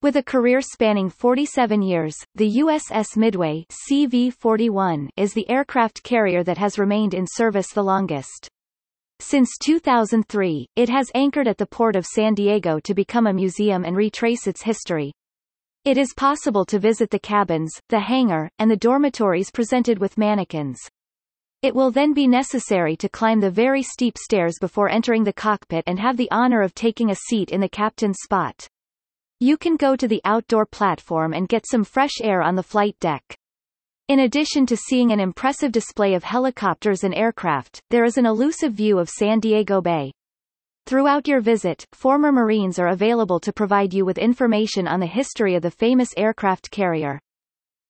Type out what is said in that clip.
With a career spanning 47 years, the USS Midway CV-41 is the aircraft carrier that has remained in service the longest. Since 2003, it has anchored at the port of San Diego to become a museum and retrace its history. It is possible to visit the cabins, the hangar, and the dormitories presented with mannequins. It will then be necessary to climb the very steep stairs before entering the cockpit and have the honor of taking a seat in the captain's spot. You can go to the outdoor platform and get some fresh air on the flight deck. In addition to seeing an impressive display of helicopters and aircraft, there is an elusive view of San Diego Bay. Throughout your visit, former Marines are available to provide you with information on the history of the famous aircraft carrier.